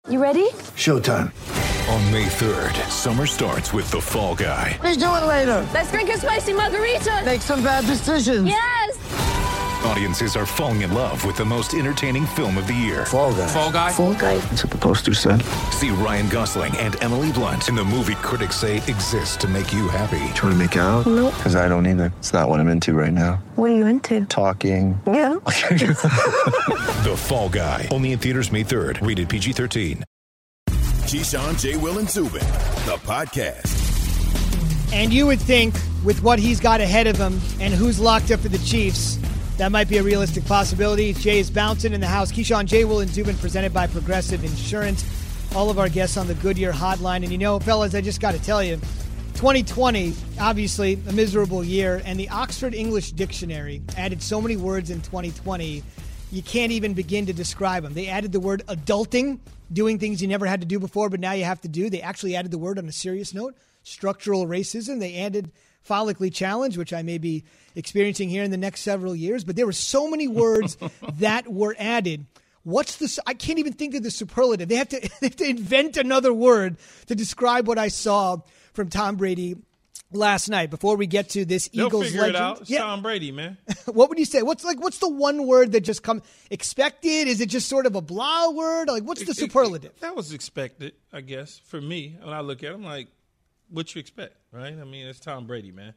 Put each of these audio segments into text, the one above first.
You ready? Showtime. On May 3rd, summer starts with The Fall Guy. Let's do it later. Let's drink a spicy margarita. Make some bad decisions. Yes! Audiences are falling in love with the most entertaining film of the year. Fall Guy. Fall Guy? Fall guy. That's what the poster said. See Ryan Gosling and Emily Blunt in the movie critics say exists to make you happy. Trying to make it out? Nope. Because I don't either. It's not what I'm into right now. What are you into? Talking. Yeah. The Fall Guy. Only in theaters May 3rd. Rated PG-13. Keyshawn, J. Will, and Zubin, the podcast. And you would think with what he's got ahead of him and who's locked up for the Chiefs, that might be a realistic possibility. Jay is bouncing in the house. Keyshawn, J. Will, and Zubin presented by Progressive Insurance. All of our guests on the Goodyear hotline. And you know, fellas, I just got to tell you, 2020, obviously a miserable year. And the Oxford English Dictionary added so many words in 2020, you can't even begin to describe them. They added the word adulting, doing things you never had to do before, but now you have to do. They actually added the word on a serious note, structural racism. They added follically challenged, which I may be experiencing here in the next several years. But there were so many words that were added. I can't even think of the superlative. They have to invent another word to describe what I saw from Tom Brady last night. Before we get to this They'll Eagles figure legend, it out. It's Tom Brady, man. What would you say? What's the one word that just expected? Is it just sort of a blah word? Like, what's the superlative? That was expected, I guess, for me. When I look at him, like, what you expect, right? I mean, it's Tom Brady, man.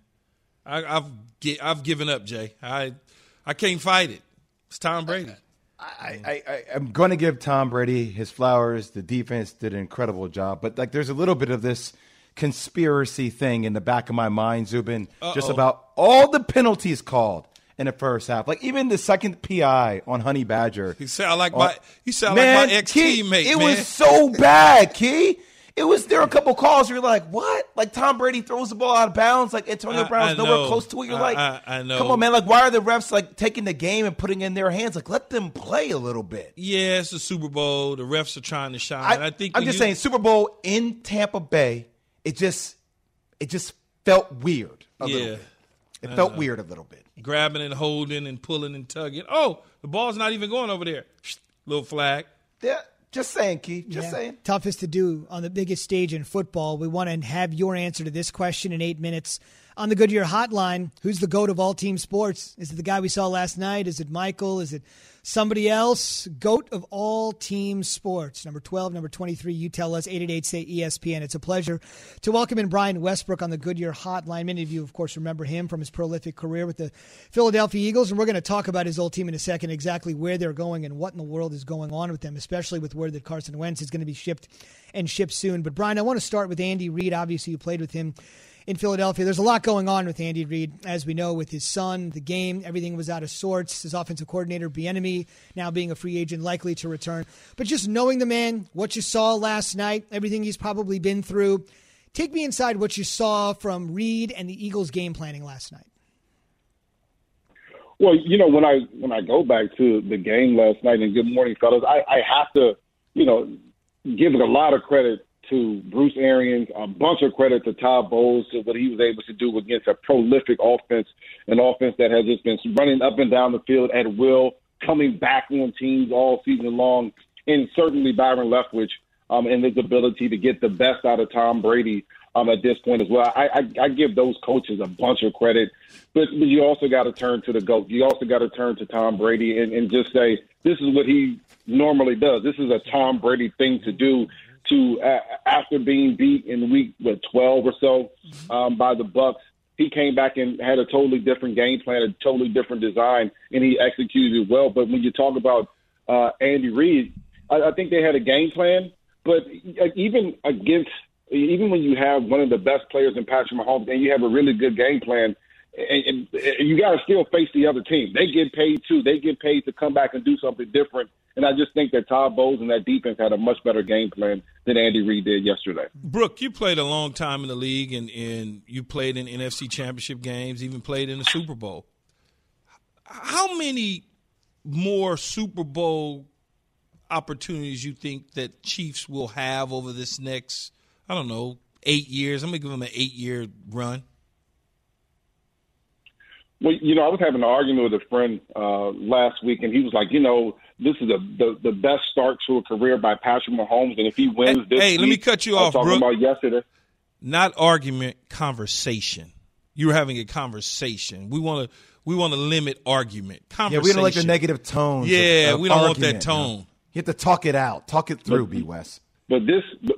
I've given up, Jay. I can't fight it. It's Tom Brady. I'm going to give Tom Brady his flowers. The defense did an incredible job, but like, there's a little bit of this conspiracy thing in the back of my mind, Zubin, just about all the penalties called in the first half. Like, even the second PI on Honey Badger. You sound like my ex-teammate, It was so bad, Key. There were a couple calls where you're like, what? Like, Tom Brady throws the ball out of bounds. Like, Antonio Brown's nowhere close to it. You're like, I know. Come on, man. Like, why are the refs, like, taking the game and putting it in their hands? Like, let them play a little bit. Yeah, it's the Super Bowl. The refs are trying to shine. I'm just saying, Super Bowl in Tampa Bay, it just felt weird a little bit. It felt weird a little bit. Grabbing and holding and pulling and tugging. Oh, the ball's not even going over there. Little flag. Yeah, just saying, Keith. Just saying. Toughest to do on the biggest stage in football. We want to have your answer to this question in 8 minutes. On the Goodyear hotline, who's the GOAT of all team sports? Is it the guy we saw last night? Is it Michael? Is it somebody else? GOAT of all team sports. Number 12, number 23, you tell us, 888-SAY-ESPN. It's a pleasure to welcome in Brian Westbrook on the Goodyear hotline. Many of you, of course, remember him from his prolific career with the Philadelphia Eagles, and we're going to talk about his old team in a second, exactly where they're going and what in the world is going on with them, especially with word that Carson Wentz is going to be shipped soon. But, Brian, I want to start with Andy Reid. Obviously, you played with him in Philadelphia. There's a lot going on with Andy Reid, as we know, with his son, the game. Everything was out of sorts. His offensive coordinator, Bieniemy, now being a free agent, likely to return. But just knowing the man, what you saw last night, everything he's probably been through, take me inside what you saw from Reid and the Eagles' game planning last night. Well, you know, when I go back to the game last night, and good morning, fellas, I have to, give a lot of credit to Bruce Arians, a bunch of credit to Todd Bowles for what he was able to do against a prolific offense, an offense that has just been running up and down the field at will, coming back on teams all season long, and certainly Byron Leftwich and his ability to get the best out of Tom Brady at this point as well. I give those coaches a bunch of credit, but you also got to turn to the GOAT. You also got to turn to Tom Brady and just say, this is what he normally does. This is a Tom Brady thing to do. After being beat in week 12 or so by the Bucs, he came back and had a totally different game plan, a totally different design, and he executed it well. But when you talk about Andy Reid, I think they had a game plan. But even when you have one of the best players in Patrick Mahomes and you have a really good game plan, and you got to still face the other team. They get paid too. They get paid to come back and do something different. And I just think that Todd Bowles and that defense had a much better game plan than Andy Reid did yesterday. Brooke, you played a long time in the league, and you played in NFC championship games, even played in the Super Bowl. How many more Super Bowl opportunities you think that Chiefs will have over this next, 8 years? I'm going to give them an 8-year run. Well, I was having an argument with a friend last week, and he was like, this is the best start to a career by Patrick Mahomes, and if he wins this week, let me cut you off, talking Brooke. about yesterday. Not argument, conversation. You're having a conversation. We want to limit argument. Conversation. Yeah, we don't like the negative tones. Yeah, of we don't want argument, that tone. You have to talk it out, talk it through, B. West. But this is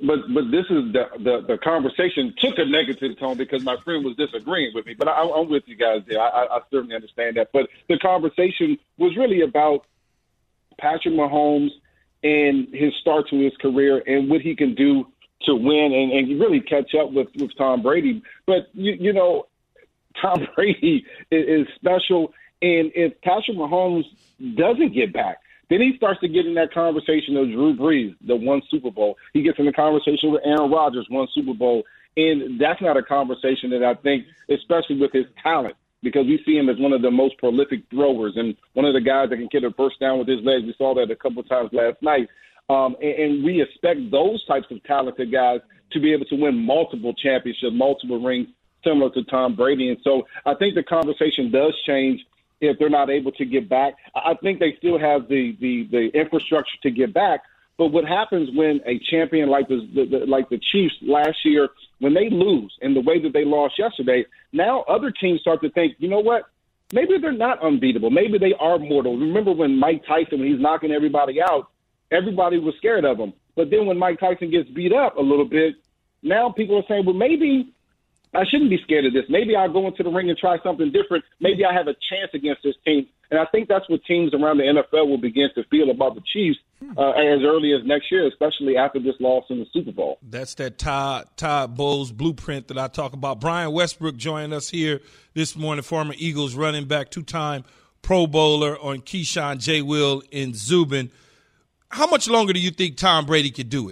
the conversation took a negative tone because my friend was disagreeing with me. But I'm with you guys there. I certainly understand that. But the conversation was really about Patrick Mahomes and his start to his career and what he can do to win and really catch up with Tom Brady. But, you know, Tom Brady is special. And if Patrick Mahomes doesn't get back, then he starts to get in that conversation of Drew Brees, the one Super Bowl. He gets in the conversation with Aaron Rodgers, one Super Bowl. And that's not a conversation that I think, especially with his talent, because we see him as one of the most prolific throwers and one of the guys that can get a first down with his legs. We saw that a couple of times last night. And we expect those types of talented guys to be able to win multiple championships, multiple rings, similar to Tom Brady. And so I think the conversation does change if they're not able to get back. I think they still have the infrastructure to get back. But what happens when a champion like the Chiefs last year, when they lose in the way that they lost yesterday, now other teams start to think, you know what? Maybe they're not unbeatable. Maybe they are mortal. Remember when Mike Tyson, when he's knocking everybody out, everybody was scared of him. But then when Mike Tyson gets beat up a little bit, now people are saying, well, maybe I shouldn't be scared of this. Maybe I'll go into the ring and try something different. Maybe I have a chance against this team. And I think that's what teams around the NFL will begin to feel about the Chiefs as early as next year, especially after this loss in the Super Bowl. That's that Todd Bowles blueprint that I talk about. Brian Westbrook joining us here this morning, former Eagles running back, two-time Pro Bowler on Keyshawn, J. Will, and Zubin. How much longer do you think Tom Brady could do it?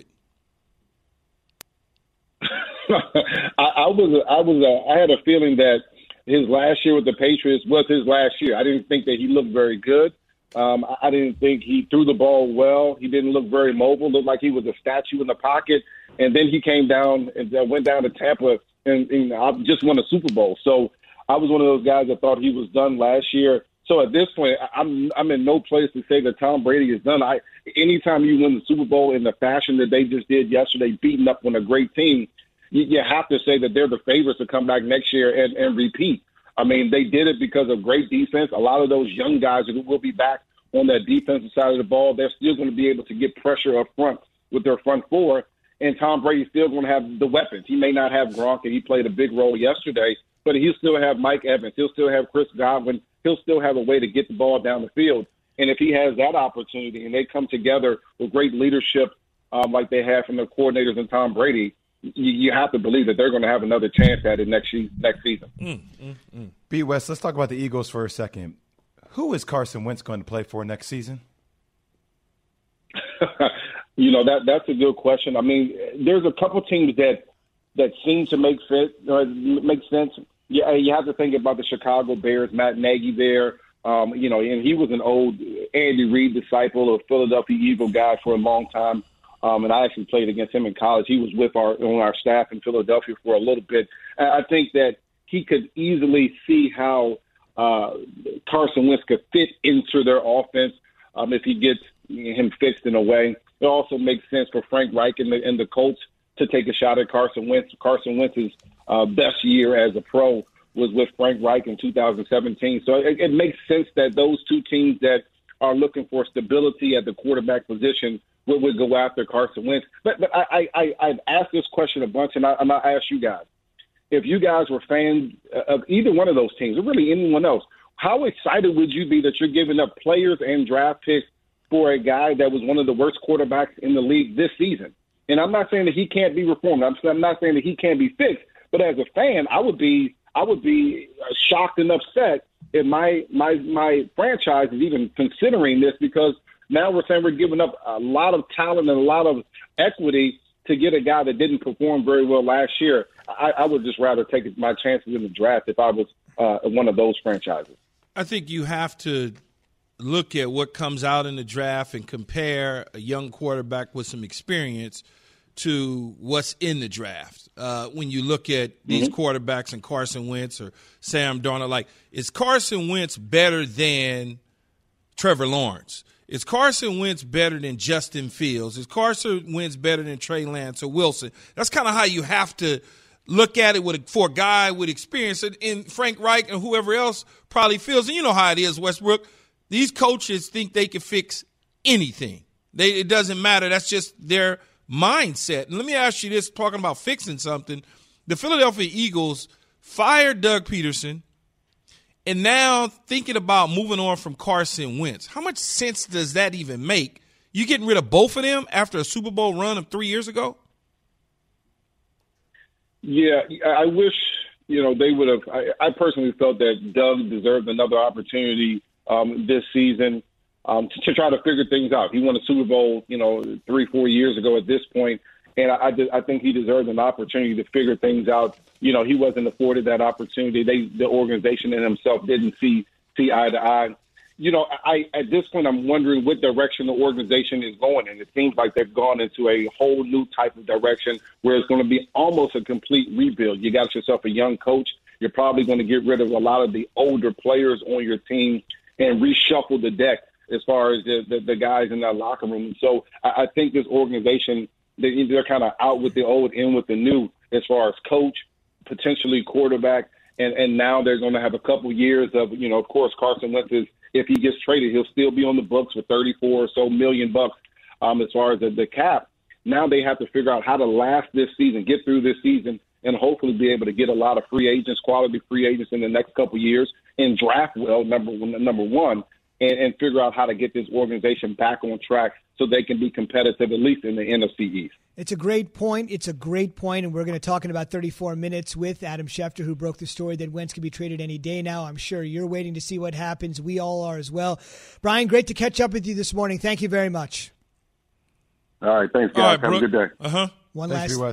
I had a feeling that his last year with the Patriots was his last year. I didn't think that he looked very good. I didn't think he threw the ball well. He didn't look very mobile. Looked like he was a statue in the pocket. And then he came down and went down to Tampa and just won a Super Bowl. So I was one of those guys that thought he was done last year. So at this point, I'm in no place to say that Tom Brady is done. Anytime you win the Super Bowl in the fashion that they just did yesterday, beating up on a great team, you have to say that they're the favorites to come back next year and repeat. I mean, they did it because of great defense. A lot of those young guys who will be back on that defensive side of the ball, they're still going to be able to get pressure up front with their front four. And Tom Brady's still going to have the weapons. He may not have Gronk, and he played a big role yesterday, but he'll still have Mike Evans. He'll still have Chris Godwin. He'll still have a way to get the ball down the field. And if he has that opportunity and they come together with great leadership like they have from their coordinators and Tom Brady, you have to believe that they're going to have another chance at it next season. B. West, let's talk about the Eagles for a second. Who is Carson Wentz going to play for next season? That's a good question. I mean, there's a couple teams that seem to make sense. Yeah, you have to think about the Chicago Bears, Matt Nagy there. And he was an old Andy Reid disciple, a Philadelphia Eagle guy for a long time. And I actually played against him in college. He was on our staff in Philadelphia for a little bit. I think that he could easily see how Carson Wentz could fit into their offense if he gets him fixed in a way. It also makes sense for Frank Reich and the Colts to take a shot at Carson Wentz. Carson Wentz's best year as a pro was with Frank Reich in 2017. So it makes sense that those two teams that are looking for stability at the quarterback position would go after Carson Wentz. But I've asked this question a bunch, and I'm going to ask you guys. If you guys were fans of either one of those teams, or really anyone else, how excited would you be that you're giving up players and draft picks for a guy that was one of the worst quarterbacks in the league this season? And I'm not saying that he can't be reformed. I'm not saying that he can't be fixed. But as a fan, I would be shocked and upset if my franchise is even considering this, because now we're saying we're giving up a lot of talent and a lot of equity to get a guy that didn't perform very well last year. I would just rather take my chances in the draft if I was one of those franchises. I think you have to look at what comes out in the draft and compare a young quarterback with some experience to what's in the draft. When you look at these quarterbacks and Carson Wentz or Sam Darnold, like, is Carson Wentz better than Trevor Lawrence? Is Carson Wentz better than Justin Fields? Is Carson Wentz better than Trey Lance or Wilson? That's kind of how you have to look at it for a guy with experience. And Frank Reich and whoever else probably feels, and you know how it is, Westbrook, these coaches think they can fix anything. It doesn't matter. That's just their mindset. And let me ask you this, talking about fixing something. The Philadelphia Eagles fired Doug Peterson, and now thinking about moving on from Carson Wentz. How much sense does that even make? You getting rid of both of them after a Super Bowl run of 3 years ago? Yeah, I wish, they would have. I personally felt that Doug deserved another opportunity this season to try to figure things out. He won a Super Bowl, 3-4 years ago at this point. And I think he deserved an opportunity to figure things out. He wasn't afforded that opportunity. The organization and himself didn't see eye to eye. At this point, I'm wondering what direction the organization is going in. It seems like they've gone into a whole new type of direction where it's going to be almost a complete rebuild. You got yourself a young coach. You're probably going to get rid of a lot of the older players on your team and reshuffle the deck as far as the guys in that locker room. So I think this organization, they're kind of out with the old, in with the new as far as coach, potentially quarterback, and now they're going to have a couple years of, of course, Carson Wentz is, if he gets traded, he'll still be on the books for $34 or so million as far as the cap. Now they have to figure out how to last this season, get through this season, and hopefully be able to get a lot of free agents, quality free agents in the next couple years, and draft well, number one, and figure out how to get this organization back on track so they can be competitive, at least in the NFC East. It's a great point. And we're going to talk in about 34 minutes with Adam Schefter, who broke the story that Wentz could be traded any day now. I'm sure you're waiting to see what happens. We all are as well. Brian, great to catch up with you this morning. Thank you very much. All right, thanks, guys. Have a good day. One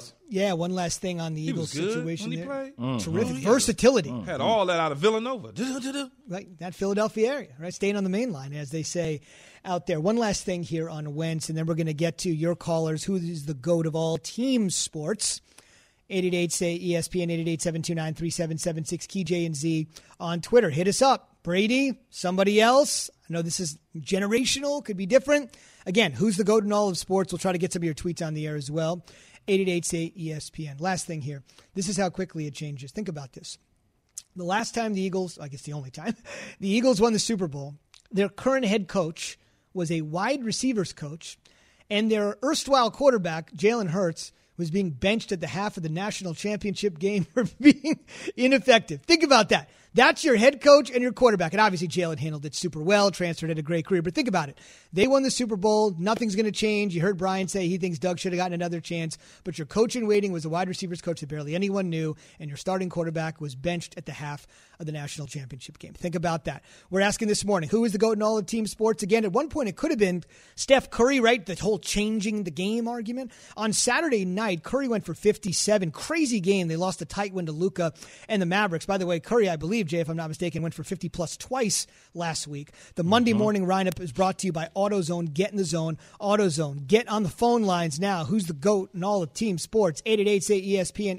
last thing on the Eagles situation there. Terrific versatility. Had all that out of Villanova. Right, that Philadelphia area, right? Staying on the main line, as they say out there. One last thing here on Wentz, and then we're going to get to your callers. Who is the GOAT of all team sports? 888-SAY-ESPN, 888-729-3776, Key J and Z on Twitter. Hit us up. Brady, somebody else. I know this is generational, could be different. Again, who's the GOAT in all of sports? We'll try to get some of your tweets on the air as well. 888-SAY-ESPN. Last thing here. This is how quickly it changes. Think about this. The last time the Eagles, I guess the only time, the Eagles won the Super Bowl, their current head coach was a wide receivers coach, and their erstwhile quarterback, Jalen Hurts, was being benched at the half of the national championship game for being ineffective. Think about that. That's your head coach and your quarterback. And obviously Jalen handled it super well, transferred, had a great career. But think about it. They won the Super Bowl. Nothing's going to change. You heard Brian say he thinks Doug should have gotten another chance. But your coach in waiting was a wide receivers coach that barely anyone knew, and your starting quarterback was benched at the half of the national championship game. Think about that. We're asking this morning, who is the GOAT in all of team sports? Again, at one point it could have been Steph Curry, right? The whole changing the game argument. On Saturday night, Curry went for 57. Crazy game. They lost a tight one to Luka and the Mavericks. By the way, Curry, I believe, Jay, if I'm not mistaken, went for 50-plus twice last week. The Monday morning lineup is brought to you by AutoZone. Get in the zone. AutoZone. Get on the phone lines now. Who's the GOAT in all of team sports? 888-SAY-ESPN,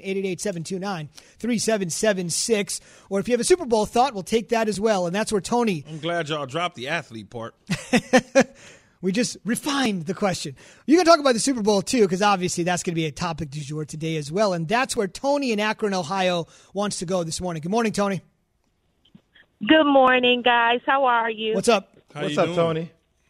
888-729-3776. Or if you have a Super Bowl thought, we'll take that as well. And that's where Tony. I'm glad y'all dropped the athlete part. We just refined the question. You can talk about the Super Bowl, too, because obviously that's going to be a topic du jour today as well. And that's where Tony in Akron, Ohio, wants to go this morning. Good morning, Tony. Good morning, guys. How are you? What's up? What's up, Tony?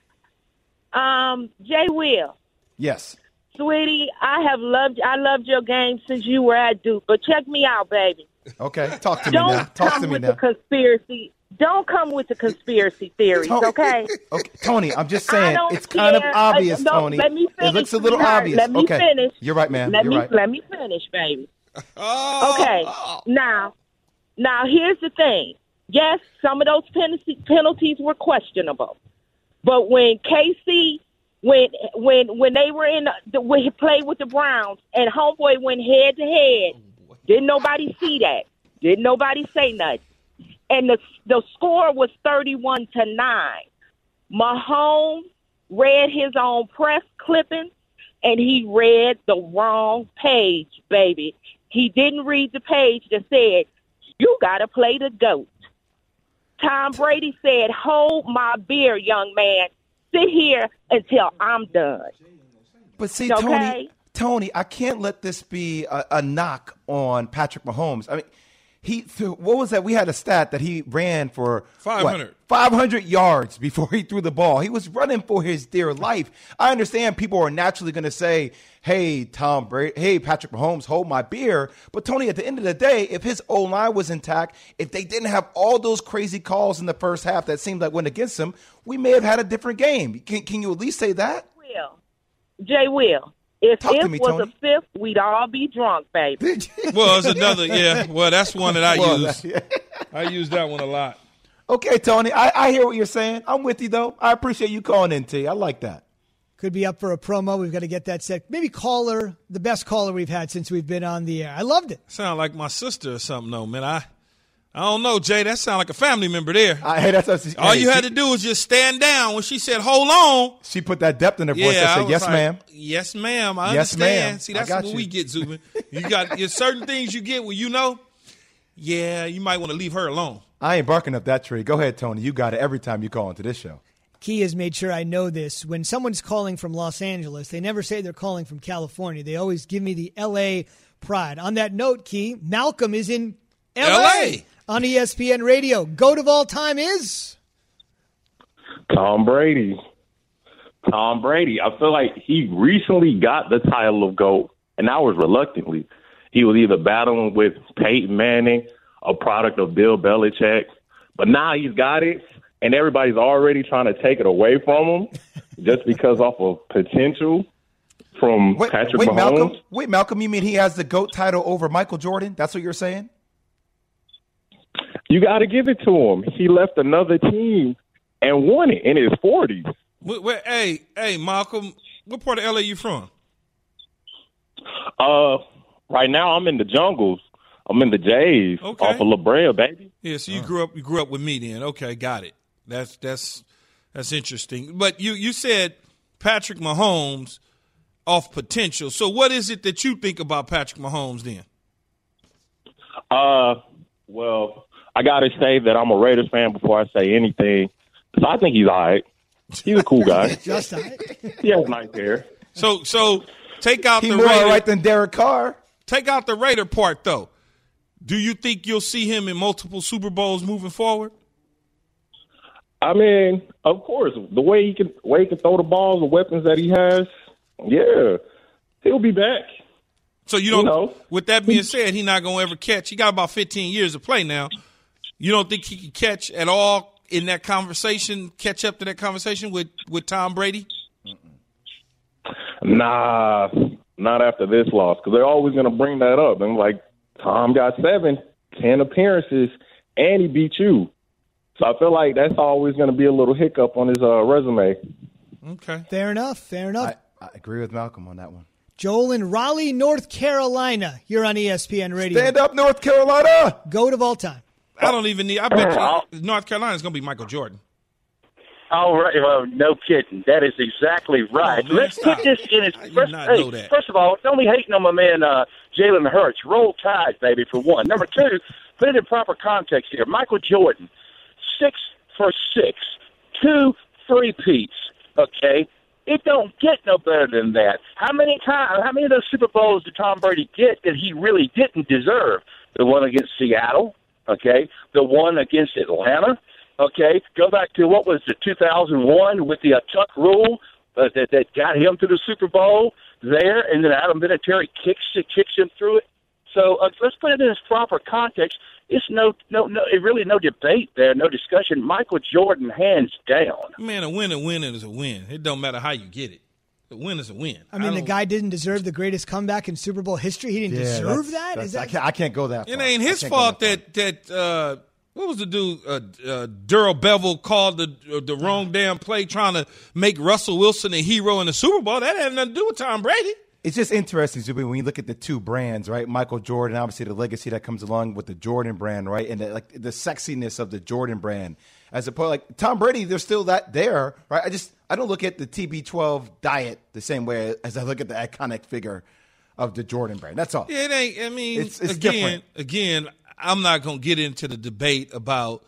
Jay Will. Yes. Sweetie, I loved your game since you were at Duke. But check me out, baby. Okay, talk to me now. Talk to me now. Don't come with the conspiracy theories, okay? Okay, Tony, I'm just saying it's kind of obvious, Tony. Let me finish. It looks a little obvious. Let me finish. You're right, man. Let me finish, baby. Okay. Now here's the thing. Yes, some of those penalties were questionable, but when KC, when they were when he played with the Browns and homeboy went head to head, didn't nobody see that? Didn't nobody say nothing? And the score was 31-9. Mahomes read his own press clippings, and he read the wrong page, baby. He didn't read the page that said, you got to play the GOAT. Tom Brady said, hold my beer, young man. sit here until I'm done. But see, Okay? Tony, I can't let this be a knock on Patrick Mahomes. I mean, what was that? We had a stat that he ran for 500 yards before he threw the ball. He was running for his dear life. I understand people are naturally going to say, hey, Tom Brady, hey, Patrick Mahomes, hold my beer. But, Tony, at the end of the day, if his O-line was intact, if they didn't have all those crazy calls in the first half that seemed like went against him, we may have had a different game. Can you at least say that? Jay Will. If it was Tony. a fifth, we'd all be drunk, baby. Well, it's another, yeah. Well, that's one that I use. I use that one a lot. Okay, Tony, I hear what you're saying. I'm with you, though. I appreciate you calling in, T. I like that. Could be up for a promo. We've got to get that set. Maybe caller, the best caller we've had since we've been on the air. I loved it. Sound like my sister or something, though, man. I don't know, Jay. That sound like a family member there. Hey, that's all you had to do was just stand down when she said, "Hold on." She put that depth in her voice. I said, "Yes, like, ma'am." Yes, ma'am. I yes, understand. ma'am. See, that's what we get, Zubin. There's certain things you get where you know. Yeah, you might want to leave her alone. I ain't barking up that tree. Go ahead, Tony. You got it every time you call into this show. Key has made sure I know this. When someone's calling from Los Angeles, they never say they're calling from California. They always give me the L.A. pride. On that note, Key, Malcolm is in L.A. on ESPN Radio. GOAT of all time is? Tom Brady. Tom Brady. I feel like he recently got the title of GOAT, and that was reluctantly. He was either battling with Peyton Manning, a product of Bill Belichick, but now he's got it, and everybody's already trying to take it away from him just because off of potential from Patrick Mahomes. Malcolm, you mean he has the GOAT title over Michael Jordan? That's what you're saying? You got to give it to him. He left another team and won it in his 40s. Hey, Malcolm, what part of L.A. you from? Right now I'm in the jungles. I'm in the J's off of La Brea, baby. Yeah, so you grew up with me then. Okay, got it. That's interesting. But you said Patrick Mahomes off potential. So what is it that you think about Patrick Mahomes then? Well, I got to say that I'm a Raiders fan before I say anything. So I think he's all right. He's a cool guy. Just all right. He has nice hair. So take out He's the more Raider. all right than Derek Carr. Take out the Raider part, though. Do you think you'll see him in multiple Super Bowls moving forward? I mean, of course, the way he can throw the ball, the weapons that he has, yeah, he'll be back. So you don't. With that being said, he's not going to ever catch. He got about 15 years to play now. You don't think he can catch at all in that conversation? Catch up to that conversation with Tom Brady? Nah, not after this loss, because they're always going to bring that up. And like, Tom got 10 appearances, and he beat you. So I feel like that's always going to be a little hiccup on his resume. Okay. Fair enough. I agree with Malcolm on that one. Joel in Raleigh, North Carolina. You're on ESPN Radio. Stand up, North Carolina. GOAT of all time. I don't even need – I bet you North Carolina is going to be Michael Jordan. All right. Well, no kidding. That is exactly right. Oh, man, Let's put this in its first of all, don't be hating on my man Jalen Hurts. Roll Tide, baby, for one. Number two, put it in proper context here. Michael Jordan, 6 for 6, 2 3-peats, okay? It don't get no better than that. How many of those Super Bowls did Tom Brady get that he really didn't deserve? The one against Seattle, okay? The one against Atlanta, okay? Go back to, what was it, 2001 with the Tuck rule that got him to the Super Bowl there, and then Adam Vinatieri kicks him through it. So let's put it in its proper context. It's really no debate there, no discussion. Michael Jordan, hands down. Man, a win is a win. It don't matter how you get it. A win is a win. I mean, the guy didn't deserve the greatest comeback in Super Bowl history. He didn't deserve that? I can't go that far. It ain't his fault that what was the dude? Darrell Bevel called the wrong damn play trying to make Russell Wilson a hero in the Super Bowl. That had nothing to do with Tom Brady. It's just interesting, Zuby, when you look at the two brands, right? Michael Jordan, obviously the legacy that comes along with the Jordan brand, right? And the sexiness of the Jordan brand. As opposed, like Tom Brady, there's still that there, right? I don't look at the TB12 diet the same way as I look at the iconic figure of the Jordan brand. That's all. Yeah, it ain't. I mean, it's different. Again, I'm not going to get into the debate about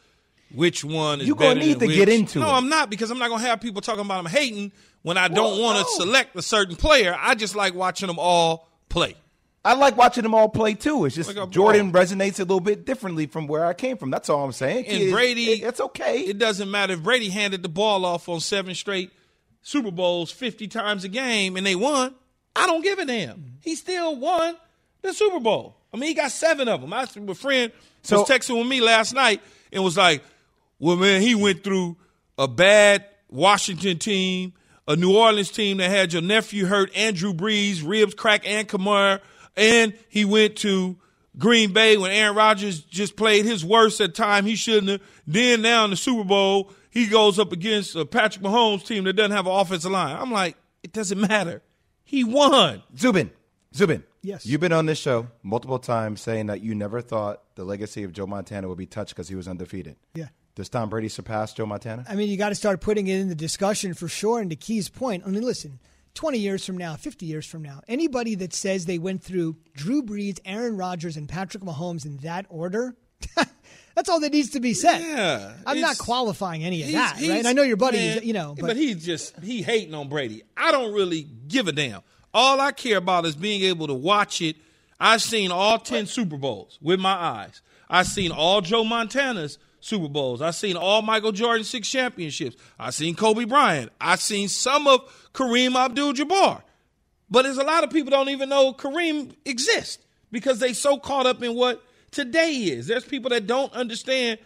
which one is You're better gonna need than to which. get into No, it. I'm not, because I'm not going to have people talking about them hating when I don't want to select a certain player. I just like watching them all play. I like watching them all play, too. It's just Like Jordan resonates a little bit differently from where I came from. That's all I'm saying. And Brady, it's okay. It doesn't matter if Brady handed the ball off on 7 straight Super Bowls 50 times a game and they won. I don't give a damn. He still won the Super Bowl. I mean, he got 7 of them. My friend was texting with me last night and was like, well, man, he went through a bad Washington team, a New Orleans team that had your nephew hurt, Andrew Brees, ribs crack, and Kamara, and he went to Green Bay when Aaron Rodgers just played his worst at time he shouldn't have. Then now in the Super Bowl, he goes up against a Patrick Mahomes team that doesn't have an offensive line. I'm like, it doesn't matter. He won. Zubin. Yes. You've been on this show multiple times saying that you never thought the legacy of Joe Montana would be touched because he was undefeated. Yeah. Does Tom Brady surpass Joe Montana? I mean, you got to start putting it in the discussion for sure. And to Key's point, I mean, listen, 20 years from now, 50 years from now, anybody that says they went through Drew Brees, Aaron Rodgers, and Patrick Mahomes in that order, that's all that needs to be said. Yeah. I'm not qualifying any of that, right? I know your buddies, But he hating on Brady. I don't really give a damn. All I care about is being able to watch it. I've seen all 10 Super Bowls with my eyes. I've seen all Joe Montana's Super Bowls. I've seen all Michael Jordan's 6 championships. I've seen Kobe Bryant. I've seen some of Kareem Abdul-Jabbar. But there's a lot of people don't even know Kareem exists because they so caught up in what today is. There's people that don't understand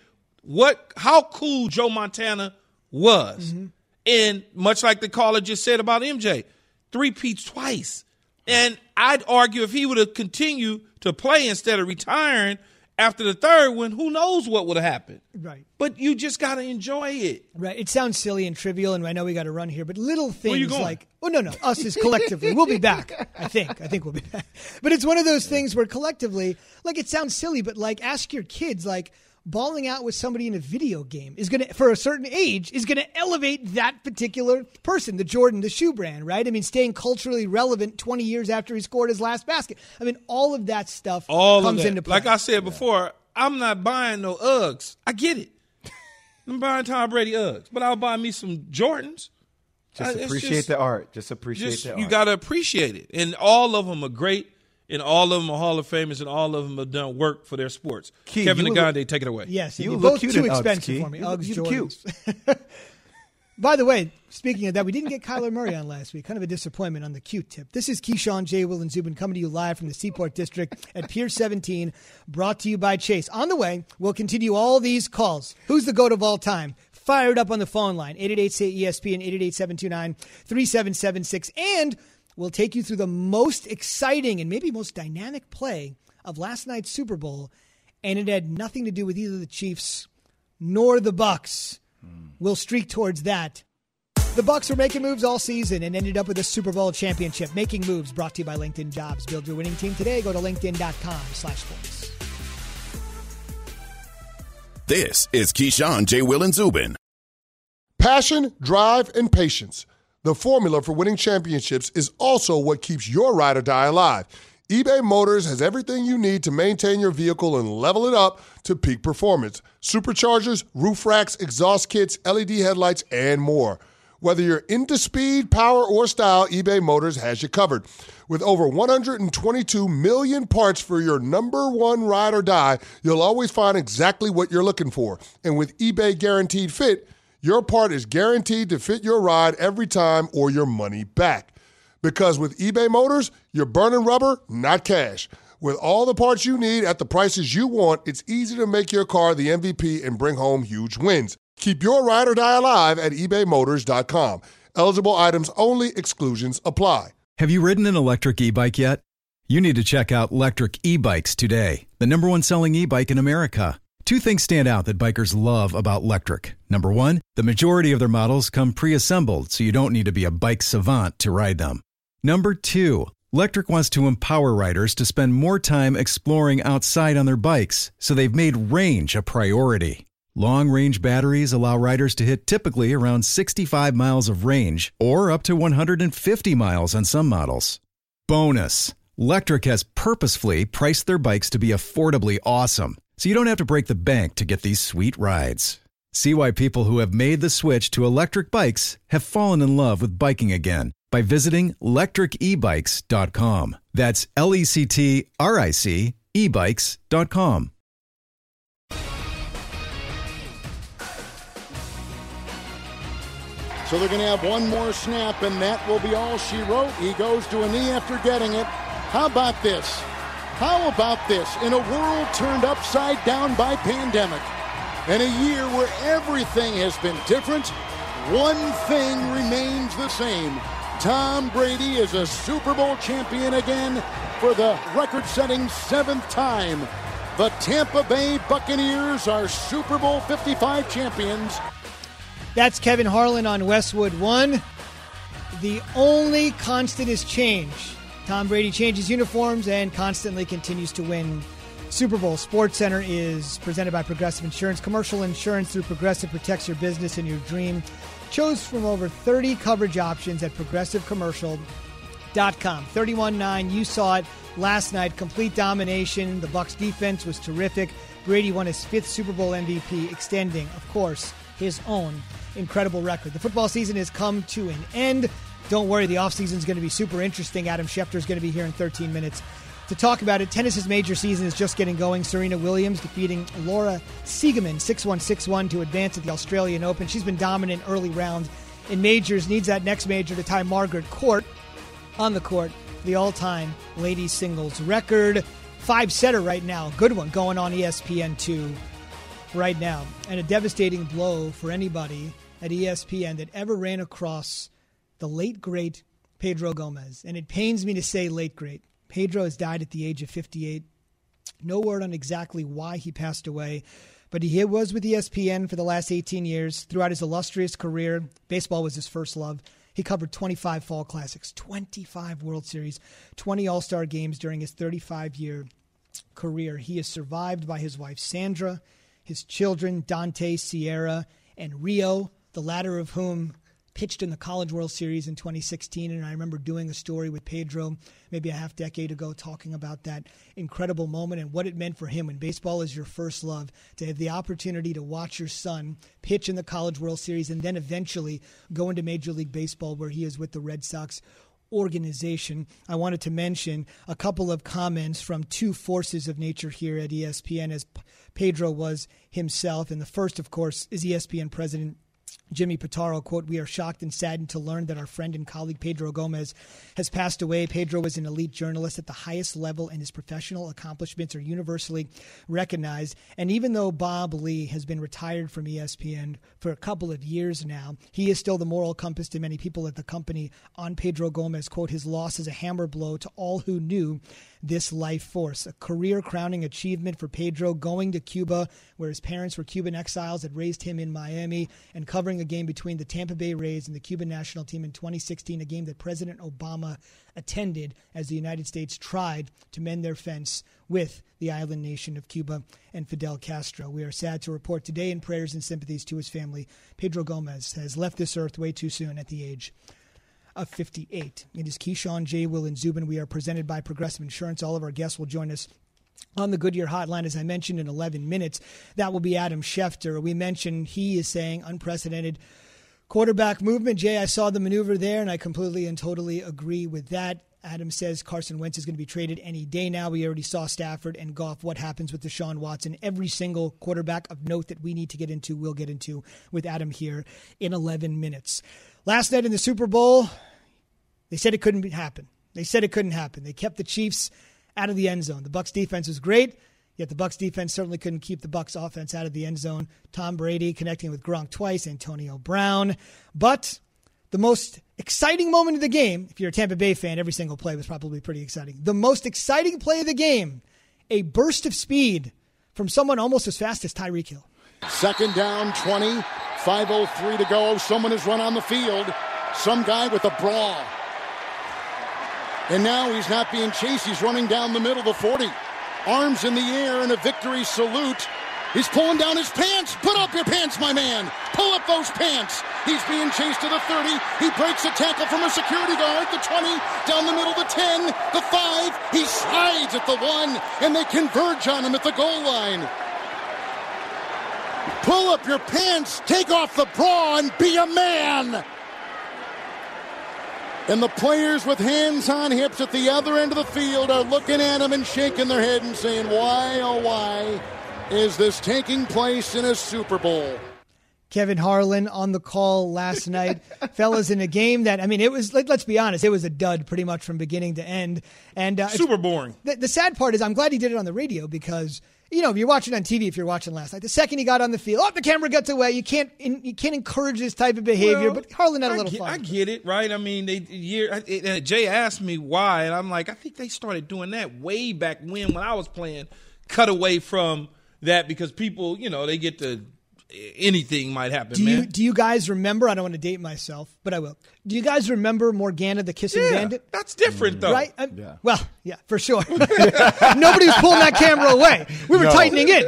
how cool Joe Montana was. Mm-hmm. And much like the caller just said about MJ, 3-peats twice. And I'd argue if he would have continued to play instead of retiring after the 3rd one, who knows what would have happened. Right. But you just got to enjoy it. Right. It sounds silly and trivial, and I know we got to run here, but little things Where you going? like, no, us as collectively. We'll be back, I think. I think we'll be back. But it's one of those things where collectively, like, it sounds silly, but, like, ask your kids, like, balling out with somebody in a video game is going to, for a certain age, is going to elevate that particular person, the Jordan, the shoe brand, right? I mean, staying culturally relevant 20 years after he scored his last basket. I mean, all of that stuff comes into play. Like I said before, I'm not buying no Uggs. I get it. I'm buying Tom Brady Uggs, but I'll buy me some Jordans. Just appreciate the art. Just appreciate the art. You got to appreciate it. And all of them are great. And all of them are Hall of Famers, and all of them have done work for their sports. Key, Kevin Nagande, take it away. Yes, you both cute too in Uggs, expensive Key. for me. You Uggs, cute. Jordans. By the way, speaking of that, we didn't get Kyler Murray on last week. Kind of a disappointment on the cute tip. This is Keyshawn, J. Will, and Zubin coming to you live from the Seaport District at Pier 17, brought to you by Chase. On the way, we'll continue all these calls. Who's the GOAT of all time? Fired up on the phone line, 888-ESPN, 888-729-3776. And we'll take you through the most exciting and maybe most dynamic play of last night's Super Bowl, and it had nothing to do with either the Chiefs nor the Bucs. We'll streak towards that. The Bucs were making moves all season and ended up with a Super Bowl championship. Making Moves, brought to you by LinkedIn Jobs. Build your winning team today. Go to linkedin.com/sports. This is Keyshawn, J. Will, and Zubin. Passion, drive, and patience. The formula for winning championships is also what keeps your ride or die alive. eBay Motors has everything you need to maintain your vehicle and level it up to peak performance. Superchargers, roof racks, exhaust kits, LED headlights, and more. Whether you're into speed, power, or style, eBay Motors has you covered. With over 122 million parts for your number one ride or die, you'll always find exactly what you're looking for. And with eBay Guaranteed Fit, your part is guaranteed to fit your ride every time or your money back. Because with eBay Motors, you're burning rubber, not cash. With all the parts you need at the prices you want, it's easy to make your car the MVP and bring home huge wins. Keep your ride or die alive at ebaymotors.com. Eligible items only. Exclusions apply. Have you ridden an electric e-bike yet? You need to check out Electric E-Bikes today, the #1 selling e-bike in America. Two things stand out that bikers love about Electric. Number one, the majority of their models come pre-assembled, so you don't need to be a bike savant to ride them. Number two, Electric wants to empower riders to spend more time exploring outside on their bikes, so they've made range a priority. Long-range batteries allow riders to hit typically around 65 miles of range, or up to 150 miles on some models. Bonus, Electric has purposefully priced their bikes to be affordably awesome, so you don't have to break the bank to get these sweet rides. See why people who have made the switch to electric bikes have fallen in love with biking again by visiting lectricebikes.com. That's LECTRIC ebikes.com. So they're going to have one more snap, and that will be all she wrote. He goes to a knee after getting it. How about this? How about this? In a world turned upside down by pandemic, in a year where everything has been different, one thing remains the same. Tom Brady is a Super Bowl champion again for the record-setting 7th time. The Tampa Bay Buccaneers are Super Bowl 55 champions. That's Kevin Harlan on Westwood One. The only constant is change. Tom Brady changes uniforms and constantly continues to win Super Bowl. SportsCenter is presented by Progressive Insurance. Commercial insurance through Progressive protects your business and your dream. Choose from over 30 coverage options at progressivecommercial.com. 31-9, you saw it last night. Complete domination. The Bucs defense was terrific. Brady won his 5th Super Bowl MVP, extending, of course, his own incredible record. The football season has come to an end. Don't worry, the offseason is going to be super interesting. Adam Schefter is going to be here in 13 minutes to talk about it. Tennis's major season is just getting going. Serena Williams defeating Laura Siegemund 6-1, 6-1 to advance at the Australian Open. She's been dominant early round in majors, needs that next major to tie Margaret Court on the court, the all-time ladies singles record. 5-setter right now, good one going on ESPN2 right now. And a devastating blow for anybody at ESPN that ever ran across the late, great Pedro Gomez. And it pains me to say late, great. Pedro has died at the age of 58. No word on exactly why he passed away, but he was with ESPN for the last 18 years. Throughout his illustrious career, baseball was his first love. He covered 25 fall classics, 25 World Series, 20 All-Star games during his 35-year career. He is survived by his wife, Sandra, his children, Dante, Sierra, and Rio, the latter of whom pitched in the College World Series in 2016, and I remember doing a story with Pedro maybe a half decade ago talking about that incredible moment and what it meant for him when baseball is your first love, to have the opportunity to watch your son pitch in the College World Series and then eventually go into Major League Baseball where he is with the Red Sox organization. I wanted to mention a couple of comments from two forces of nature here at ESPN, as Pedro was himself. And the first, of course, is ESPN president Jimmy Pitaro. Quote, "We are shocked and saddened to learn that our friend and colleague Pedro Gomez has passed away. Pedro was an elite journalist at the highest level, and his professional accomplishments are universally recognized. And even though Bob Lee has been retired from ESPN for a couple of years now, he is still the moral compass to many people at the company on Pedro Gomez. Quote, his loss is a hammer blow to all who knew this life force. A career-crowning achievement for Pedro, going to Cuba, where his parents were Cuban exiles, had raised him in Miami, and covering a game between the Tampa Bay Rays and the Cuban national team in 2016, a game that President Obama attended as the United States tried to mend their fence with the island nation of Cuba and Fidel Castro. We are sad to report today, in prayers and sympathies to his family, Pedro Gomez has left this earth way too soon at the age of 58. It is Keyshawn, J. Will, and Zubin. We are presented by Progressive Insurance. All of our guests will join us on the Goodyear Hotline, as I mentioned, in 11 minutes. That will be Adam Schefter. We mentioned he is saying unprecedented quarterback movement. Jay, I saw the maneuver there, and I completely and totally agree with that. Adam says Carson Wentz is going to be traded any day now. We already saw Stafford and Goff. What happens with Deshaun Watson? Every single quarterback of note that we need to get into, we'll get into with Adam here in 11 minutes. Last night in the Super Bowl, they said it couldn't happen. They kept the Chiefs out of the end zone. The Bucs defense was great, yet the Bucs defense certainly couldn't keep the Bucs offense out of the end zone. Tom Brady connecting with Gronk twice, Antonio Brown. But the most exciting moment of the game, if you're a Tampa Bay fan, every single play was probably pretty exciting. The most exciting play of the game, a burst of speed from someone almost as fast as Tyreek Hill. Second down, 20, 5:03 to go. Someone has run on the field. Some guy with a brawl. And now he's not being chased. He's running down the middle, the 40. Arms in the air in a victory salute. He's pulling down his pants. Put up your pants, my man. Pull up those pants. He's being chased to the 30. He breaks a tackle from a security guard. The 20, down the middle, the 10, the 5. He slides at the 1, and they converge on him at the goal line. Pull up your pants, take off the bra, and be a man. And the players with hands on hips at the other end of the field are looking at him and shaking their head and saying, why, oh why, is this taking place in a Super Bowl? Kevin Harlan on the call last night. Fellas, in a game that, I mean, it was, let's be honest, it was a dud pretty much from beginning to end. And super boring. The sad part is I'm glad he did it on the radio because, you know, if you're watching on TV, if you're watching last night, the second he got on the field, the camera gets away. You can't encourage this type of behavior, but Harlan had a little fun. I get it, right? I mean, Jay asked me why, and I'm like, I think they started doing that way back when I was playing, cut away from that because people, you know, they get to – anything might happen, man. Do you guys remember? I don't want to date myself, but I will. Do you guys remember Morgana the Kissing Bandit? That's different, though. Right? Well, yeah, for sure. Nobody was pulling that camera away. We were tightening it.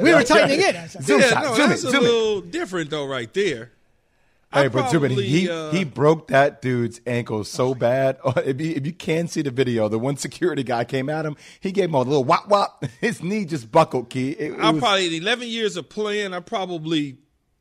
That's a little different, though, right there. Hey, but Zubin, he broke that dude's ankle so bad. If you can see the video, the one security guy came at him. He gave him a little whop whop. His knee just buckled. Key. Probably in 11 years of playing, I probably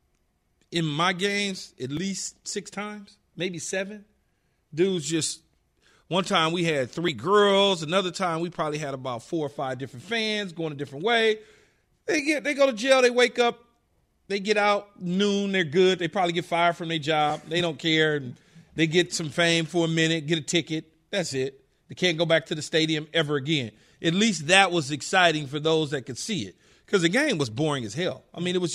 in my games at least 6 times, maybe 7. Dudes just one time we had 3 girls. Another time we probably had about 4 or 5 different fans going a different way. They go to jail. They wake up. They get out noon, they're good. They probably get fired from their job. They don't care. And they get some fame for a minute, get a ticket. That's it. They can't go back to the stadium ever again. At least that was exciting for those that could see it. Because the game was boring as hell. I mean, it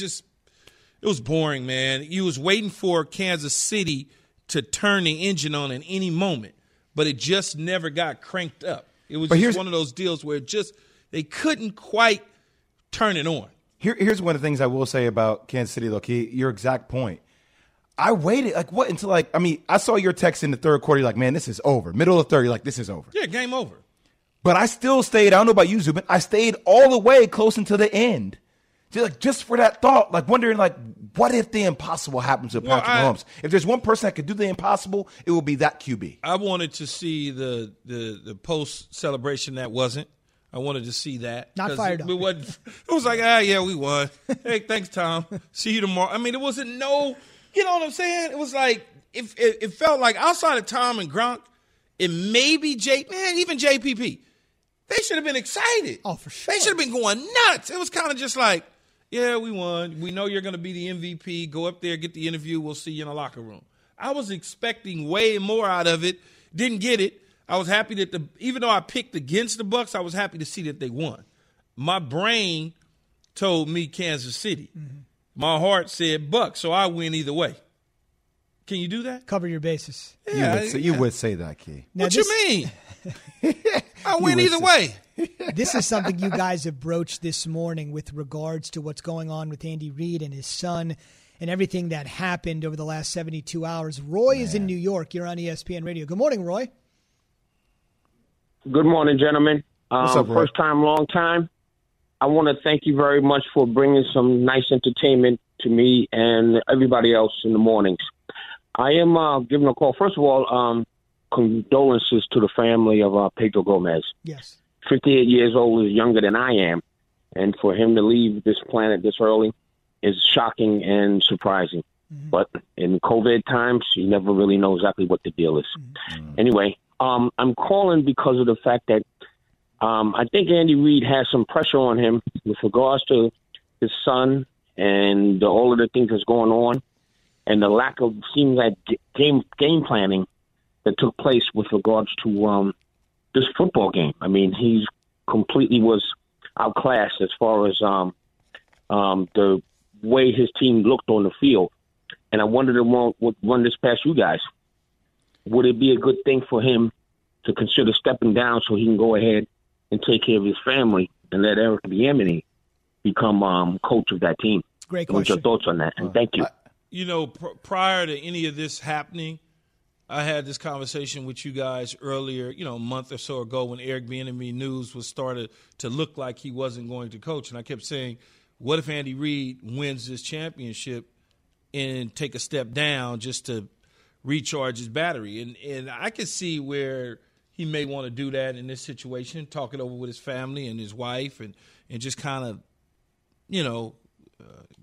was boring, man. You was waiting for Kansas City to turn the engine on at any moment, but it just never got cranked up. It was just one of those deals where they couldn't quite turn it on. Here's one of the things I will say about Kansas City, Loki. Your exact point. I waited until I saw your text in the third quarter. You're like, man, this is over. Middle of the third, you're like, this is over. Yeah, game over. But I still stayed. I don't know about you, Zubin. I stayed all the way close until the end, just for that thought, wondering, what if the impossible happens to Patrick Mahomes? If there's one person that could do the impossible, it will be that QB. I wanted to see the post celebration that wasn't. I wanted to see that. Not fired up. It was like, yeah, we won. Hey, thanks, Tom. See you tomorrow. I mean, it wasn't you know what I'm saying? It was like, it felt like outside of Tom and Gronk, and maybe even JPP, they should have been excited. Oh, for sure. They should have been going nuts. It was kind of just like, yeah, we won. We know you're going to be the MVP. Go up there, get the interview. We'll see you in the locker room. I was expecting way more out of it. Didn't get it. I was happy that even though I picked against the Bucs, I was happy to see that they won. My brain told me Kansas City. Mm-hmm. My heart said Bucs, so I win either way. Can you do that? Cover your bases. Yeah, you would say that, Key. What you mean? I win either way. This is something you guys have broached this morning with regards to what's going on with Andy Reid and his son and everything that happened over the last 72 hours. Roy is in New York. You're on ESPN Radio. Good morning, Roy. Good morning, gentlemen. What's up, Roy? First time, long time. I want to thank you very much for bringing some nice entertainment to me and everybody else in the mornings. I am giving a call. First of all, condolences to the family of Pedro Gomez. Yes. 58 years old, is younger than I am. And for him to leave this planet this early is shocking and surprising. Mm-hmm. But in COVID times, you never really know exactly what the deal is. Mm-hmm. Anyway, I'm calling because of the fact that I think Andy Reid has some pressure on him with regards to his son and all of the things that's going on and the lack of, seems like, game planning that took place with regards to this football game. I mean, he completely was outclassed as far as the way his team looked on the field. And I wanted to run this past you guys. Would it be a good thing for him to consider stepping down so he can go ahead and take care of his family and let Eric Bieniemy become coach of that team? Great question. What's your thoughts on that? And thank you. Prior to any of this happening, I had this conversation with you guys earlier, a month or so ago when Eric Bieniemy news was started to look like he wasn't going to coach. And I kept saying, what if Andy Reid wins this championship and take a step down just to recharge his battery? And I could see where he may want to do that in this situation, talk it over with his family and his wife and just kind of,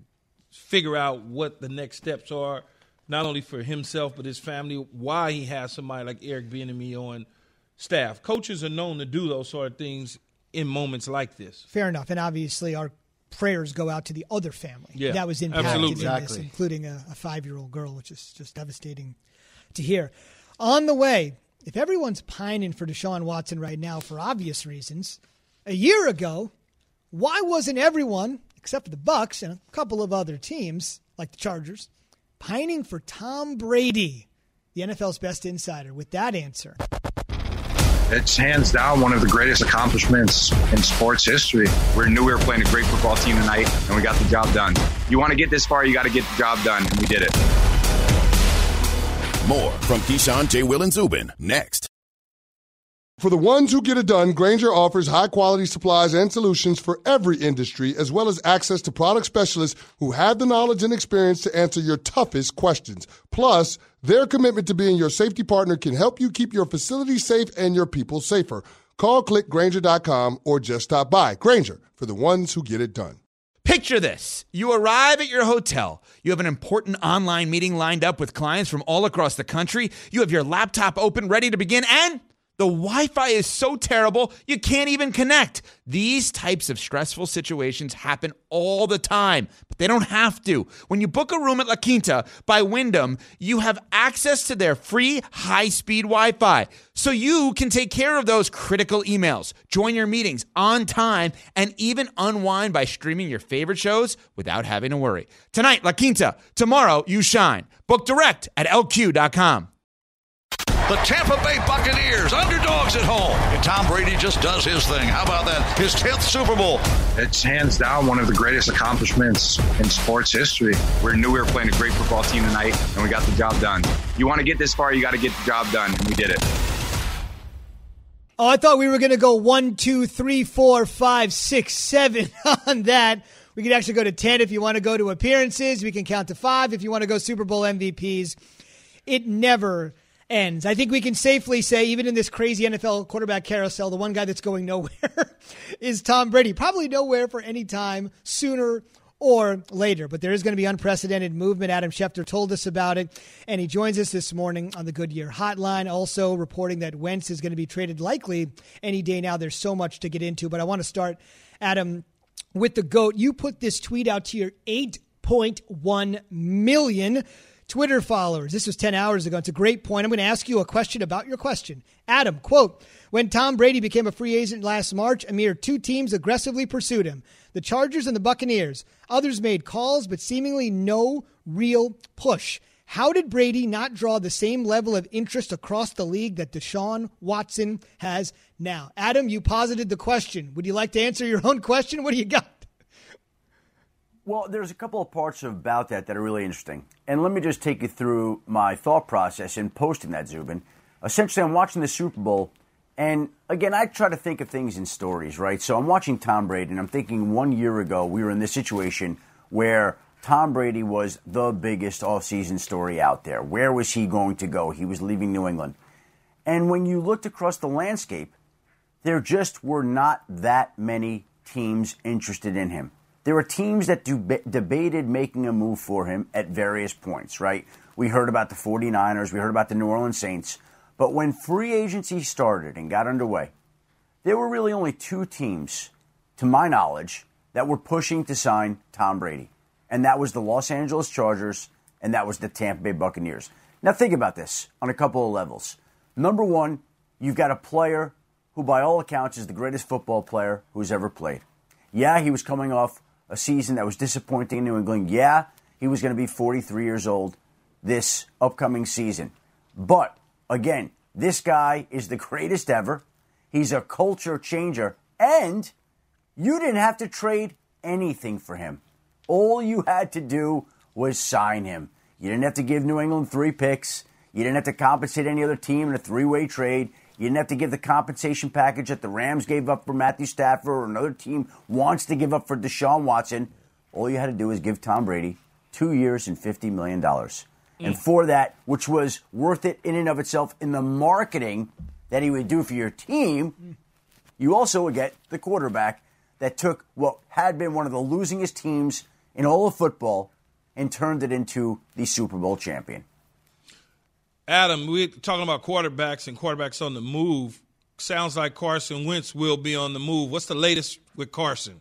figure out what the next steps are, not only for himself but his family, why he has somebody like Eric Bieniemy on staff. Coaches are known to do those sort of things in moments like this. Fair enough. And obviously our prayers go out to the other family that was impacted in this, including a 5-year-old girl, which is just devastating to hear. On the way, if everyone's pining for Deshaun Watson right now for obvious reasons, a year ago, why wasn't everyone, except for the Bucs and a couple of other teams like the Chargers, pining for Tom Brady, the NFL's best insider, with that answer? It's hands down one of the greatest accomplishments in sports history. We knew we were playing a great football team tonight, and we got the job done. You want to get this far, you got to get the job done, and we did it. More from Keyshawn, J. Will, and Zubin next. For the ones who get it done, Grainger offers high-quality supplies and solutions for every industry, as well as access to product specialists who have the knowledge and experience to answer your toughest questions. Plus, their commitment to being your safety partner can help you keep your facility safe and your people safer. Call, click Grainger.com, or just stop by. Grainger, for the ones who get it done. Picture this. You arrive at your hotel. You have an important online meeting lined up with clients from all across the country. You have your laptop open, ready to begin, and the Wi-Fi is so terrible, you can't even connect. These types of stressful situations happen all the time, but they don't have to. When you book a room at La Quinta by Wyndham, you have access to their free high-speed Wi-Fi, so you can take care of those critical emails, join your meetings on time, and even unwind by streaming your favorite shows without having to worry. Tonight, La Quinta. Tomorrow, you shine. Book direct at LQ.com. The Tampa Bay Buccaneers, underdogs at home. And Tom Brady just does his thing. How about that? His 10th Super Bowl. It's hands down one of the greatest accomplishments in sports history. We knew we were playing a great football team tonight, and we got the job done. You want to get this far, you got to get the job done, and we did it. Oh, I thought we were going to go 1, 2, 3, 4, 5, 6, 7 on that. We could actually go to 10 if you want to go to appearances. We can count to 5 if you want to go Super Bowl MVPs. It never ends. I think we can safely say, even in this crazy NFL quarterback carousel, the one guy that's going nowhere is Tom Brady. Probably nowhere for any time sooner or later, but there is going to be unprecedented movement. Adam Schefter told us about it, and he joins us this morning on the Goodyear Hotline, also reporting that Wentz is going to be traded likely any day now. There's so much to get into, but I want to start, Adam, with the GOAT. You put this tweet out to your 8.1 million Twitter followers. This was 10 hours ago. It's a great point. I'm going to ask you a question about your question. Adam, quote, when Tom Brady became a free agent last March, a mere 2 teams aggressively pursued him, the Chargers and the Buccaneers. Others made calls, but seemingly no real push. How did Brady not draw the same level of interest across the league that Deshaun Watson has now? Adam, you posited the question. Would you like to answer your own question? What do you got? Well, there's a couple of parts about that are really interesting. And let me just take you through my thought process in posting that, Zubin. Essentially, I'm watching the Super Bowl, and again, I try to think of things in stories, right? So I'm watching Tom Brady, and I'm thinking 1 year ago, we were in this situation where Tom Brady was the biggest offseason story out there. Where was he going to go? He was leaving New England. And when you looked across the landscape, there just were not that many teams interested in him. There were teams that debated making a move for him at various points, right? We heard about the 49ers. We heard about the New Orleans Saints. But when free agency started and got underway, there were really only 2 teams, to my knowledge, that were pushing to sign Tom Brady. And that was the Los Angeles Chargers, and that was the Tampa Bay Buccaneers. Now think about this on a couple of levels. Number one, you've got a player who, by all accounts, is the greatest football player who's ever played. Yeah, he was coming off a season that was disappointing in New England. Yeah, he was going to be 43 years old this upcoming season. But, again, this guy is the greatest ever. He's a culture changer. And you didn't have to trade anything for him. All you had to do was sign him. You didn't have to give New England 3 picks. You didn't have to compensate any other team in a 3-way trade. You didn't have to give the compensation package that the Rams gave up for Matthew Stafford or another team wants to give up for Deshaun Watson. All you had to do was give Tom Brady 2 years and $50 million. And for that, which was worth it in and of itself in the marketing that he would do for your team, you also would get the quarterback that took what had been one of the losingest teams in all of football and turned it into the Super Bowl champion. Adam, we're talking about quarterbacks and quarterbacks on the move. Sounds like Carson Wentz will be on the move. What's the latest with Carson?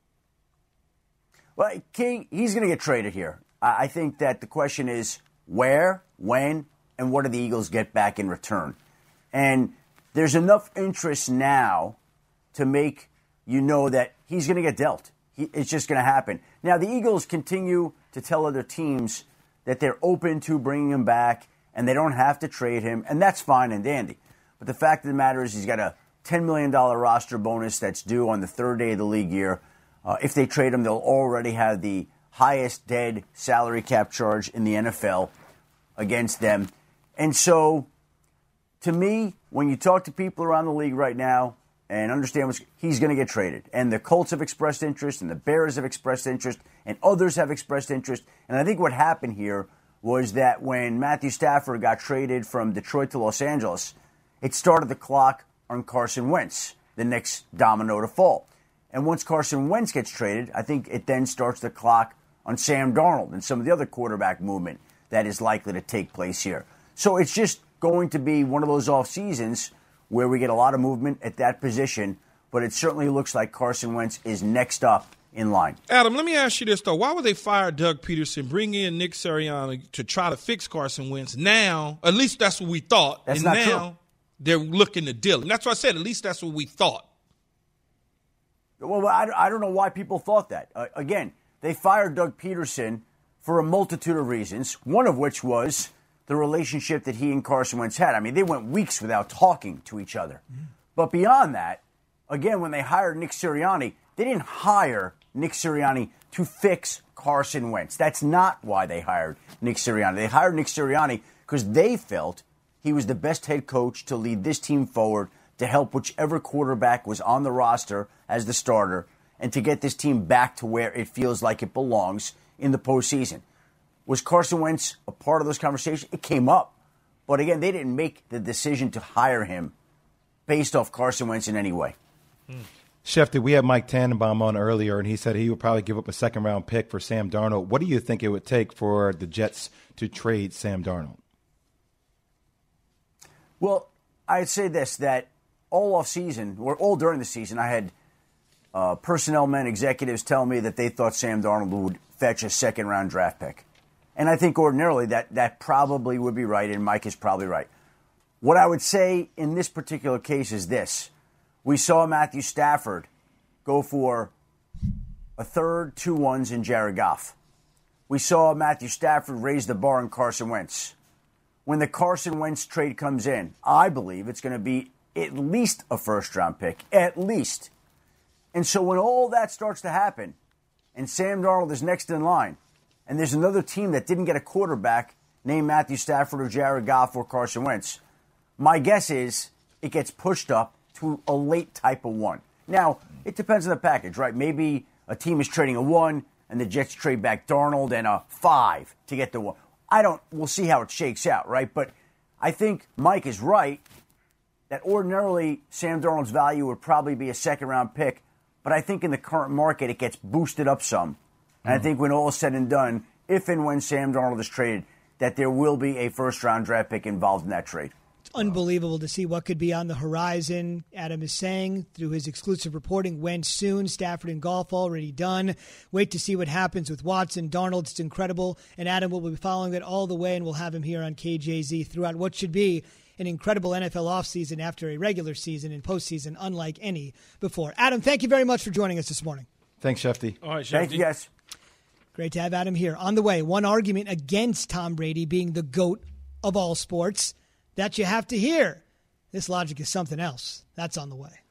Well, King, he's going to get traded here. I think that the question is where, when, and what do the Eagles get back in return? And there's enough interest now to make you know that he's going to get dealt. It's just going to happen. Now, the Eagles continue to tell other teams that they're open to bringing him back and they don't have to trade him, and that's fine and dandy. But the fact of the matter is he's got a $10 million roster bonus that's due on the third day of the league year. If they trade him, they'll already have the highest dead salary cap charge in the NFL against them. And so, to me, when you talk to people around the league right now and understand he's going to get traded, and the Colts have expressed interest, and the Bears have expressed interest, and others have expressed interest, and I think what happened here was that when Matthew Stafford got traded from Detroit to Los Angeles, it started the clock on Carson Wentz, the next domino to fall. And once Carson Wentz gets traded, I think it then starts the clock on Sam Darnold and some of the other quarterback movement that is likely to take place here. So it's just going to be one of those off seasons where we get a lot of movement at that position, but it certainly looks like Carson Wentz is next up in line. Adam, let me ask you this, though. Why would they fire Doug Peterson, bring in Nick Sirianni to try to fix Carson Wentz now? At least that's what we thought. That's and not now true. They're looking to deal. And that's why I said at least that's what we thought. Well, I don't know why people thought that. Again, they fired Doug Peterson for a multitude of reasons, one of which was the relationship that he and Carson Wentz had. I mean, they went weeks without talking to each other. But beyond that, again, when they hired Nick Sirianni, they didn't hire Nick Sirianni to fix Carson Wentz. That's not why they hired Nick Sirianni. They hired Nick Sirianni because they felt he was the best head coach to lead this team forward, to help whichever quarterback was on the roster as the starter, and to get this team back to where it feels like it belongs in the postseason. Was Carson Wentz a part of those conversations? It came up. But again, they didn't make the decision to hire him based off Carson Wentz in any way. Shefty, we had Mike Tannenbaum on earlier, and he said he would probably give up a second-round pick for Sam Darnold. What do you think it would take for the Jets to trade Sam Darnold? Well, I'd say this, that all off season, or all during the season, I had personnel men, executives tell me that they thought Sam Darnold would fetch a second-round draft pick. And I think ordinarily that probably would be right, and Mike is probably right. What I would say in this particular case is this. We saw Matthew Stafford go for a third, 2 ones in Jared Goff. We saw Matthew Stafford raise the bar on Carson Wentz. When the Carson Wentz trade comes in, I believe it's going to be at least a first-round pick, at least. And so when all that starts to happen, and Sam Darnold is next in line, and there's another team that didn't get a quarterback named Matthew Stafford or Jared Goff or Carson Wentz, my guess is it gets pushed up to a late type of 1. Now, it depends on the package, right? Maybe a team is trading a 1, and the Jets trade back Darnold and a 5 to get the 1. We'll see how it shakes out, right? But I think Mike is right that ordinarily Sam Darnold's value would probably be a second-round pick, but I think in the current market it gets boosted up some. And I think when all is said and done, if and when Sam Darnold is traded, that there will be a first-round draft pick involved in that trade. It's unbelievable to see what could be on the horizon. Adam is saying through his exclusive reporting, Wentz soon, Stafford and Goff already done. Wait to see what happens with Watson, Darnold. It's incredible. And Adam will be following it all the way, and we'll have him here on KJZ throughout what should be an incredible NFL offseason after a regular season and postseason unlike any before. Adam, thank you very much for joining us this morning. Thanks, Shefty. All right, Shefty. Thank you, guys. Great to have Adam here. On the way, one argument against Tom Brady being the GOAT of all sports that you have to hear. This logic is something else. That's on the way.